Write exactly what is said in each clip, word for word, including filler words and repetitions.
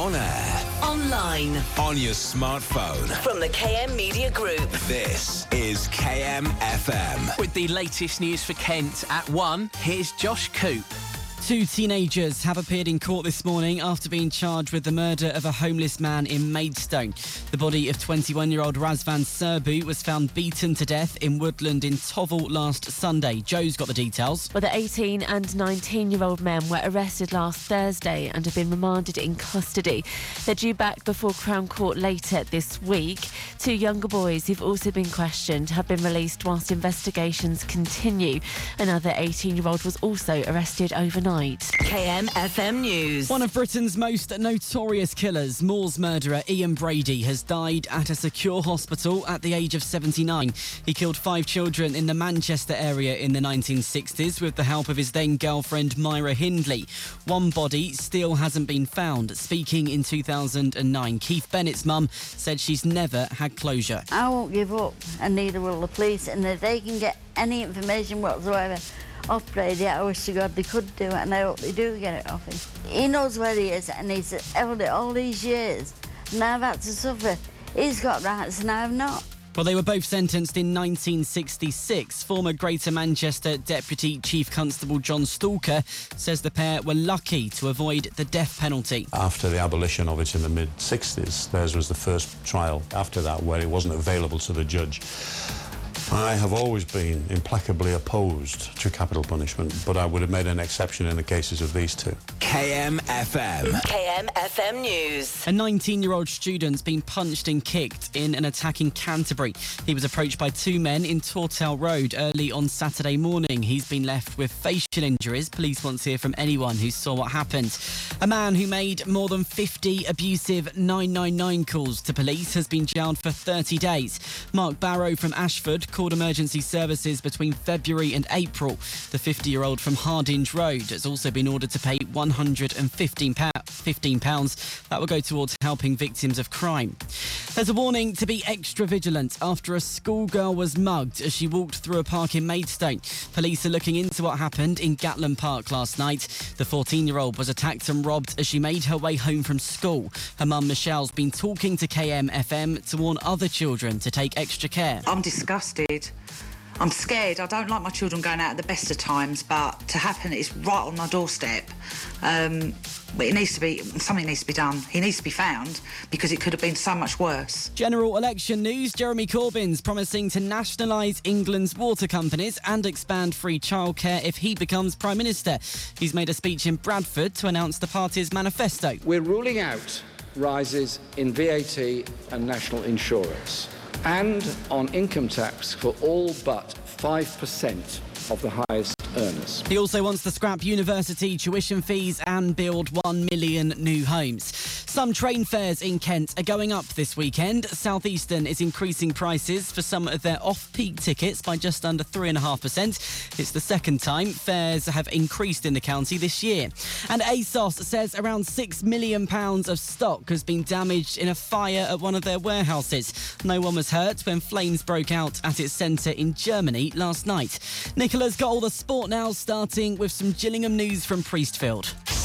On air. Online. On your smartphone. From the K M Media Group. This is K M F M. With the latest news for Kent at one, here's Josh Coop. Two teenagers have appeared in court this morning after being charged with the murder of a homeless man in Maidstone. The body of twenty-one-year-old Razvan Serbu was found beaten to death in Woodland in Tovel last Sunday. Joe's got the details. Well, the eighteen and nineteen-year-old men were arrested last Thursday and have been remanded in custody. They're due back before Crown Court later this week. Two younger boys who've also been questioned have been released whilst investigations continue. Another eighteen-year-old was also arrested overnight. K M F M News. One of Britain's most notorious killers, Moors murderer Ian Brady, has died at a secure hospital at the age of seventy-nine. He killed five children in the Manchester area in the nineteen sixties with the help of his then girlfriend Myra Hindley. One body still hasn't been found. Speaking in two thousand nine, Keith Bennett's mum said she's never had closure. I won't give up, and neither will the police, and if they can get any information whatsoever off Brady, I wish to God they could do it, and I hope they do get it off him. He knows where he is, and he's held it all these years, and I've had to suffer. He's got rights and I have not. Well, they were both sentenced in nineteen sixty-six. Former Greater Manchester Deputy Chief Constable John Stalker says the pair were lucky to avoid the death penalty. After the abolition of it in the mid-sixties, theirs was the first trial after that where it wasn't available to the judge. I have always been implacably opposed to capital punishment, but I would have made an exception in the cases of these two. K M F M. K M F M News. A nineteen-year-old student's been punched and kicked in an attack in Canterbury. He was approached by two men in Tortel Road early on Saturday morning. He's been left with facial injuries. Police want to hear from anyone who saw what happened. A man who made more than fifty abusive nine nine nine calls to police has been jailed for thirty days. Mark Barrow from Ashford called emergency services between February and April. The fifty-year-old from Hardinge Road has also been ordered to pay one hundred fifteen pounds. That will go towards helping victims of crime. There's a warning to be extra vigilant after a schoolgirl was mugged as she walked through a park in Maidstone. Police are looking into what happened in Gatland Park last night. The fourteen-year-old was attacked and robbed as she made her way home from school. Her mum Michelle's been talking to K M F M to warn other children to take extra care. I'm disgusted. I'm scared. I don't like my children going out at the best of times, but to happen, it's right on my doorstep. Um, but it needs to be, something needs to be done. He needs to be found because it could have been so much worse. General election news. Jeremy Corbyn's promising to nationalise England's water companies and expand free childcare if he becomes Prime Minister. He's made a speech in Bradford to announce the party's manifesto. We're ruling out rises in V A T and national insurance, and on income tax for all but five percent of the highest earners. He also wants to scrap university tuition fees and build one million new homes. Some train fares in Kent are going up this weekend. South Eastern is increasing prices for some of their off-peak tickets by just under three point five percent. It's the second time fares have increased in the county this year. And ASOS says around six million pounds of stock has been damaged in a fire at one of their warehouses. No one was hurt when flames broke out at its centre in Germany last night. Nicola's got all the sport now, starting with some Gillingham news from Priestfield.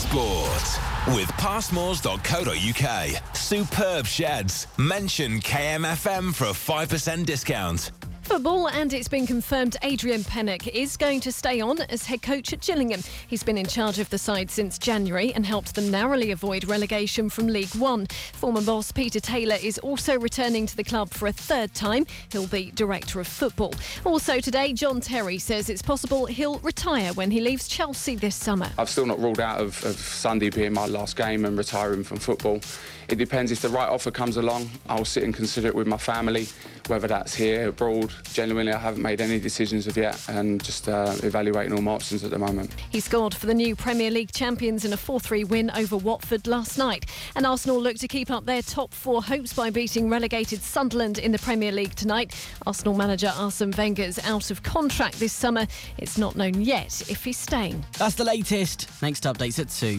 Sport with passmores dot co dot uk. Superb sheds. Mention K M F M for a five percent discount. Football, and it's been confirmed Adrian Pennock is going to stay on as head coach at Gillingham. He's been in charge of the side since January and helped them narrowly avoid relegation from League One. Former boss Peter Taylor is also returning to the club for a third time. He'll be director of football. Also today, John Terry says it's possible he'll retire when he leaves Chelsea this summer. I've still not ruled out of, of Sunday being my last game and retiring from football. It depends. If the right offer comes along, I'll sit and consider it with my family, whether that's here, abroad. Genuinely, I haven't made any decisions of yet and just uh, evaluating all my options at the moment. He scored for the new Premier League champions in a four three win over Watford last night. And Arsenal look to keep up their top four hopes by beating relegated Sunderland in the Premier League tonight. Arsenal manager Arsene Wenger's out of contract this summer. It's not known yet if he's staying. That's the latest. Next update's at two.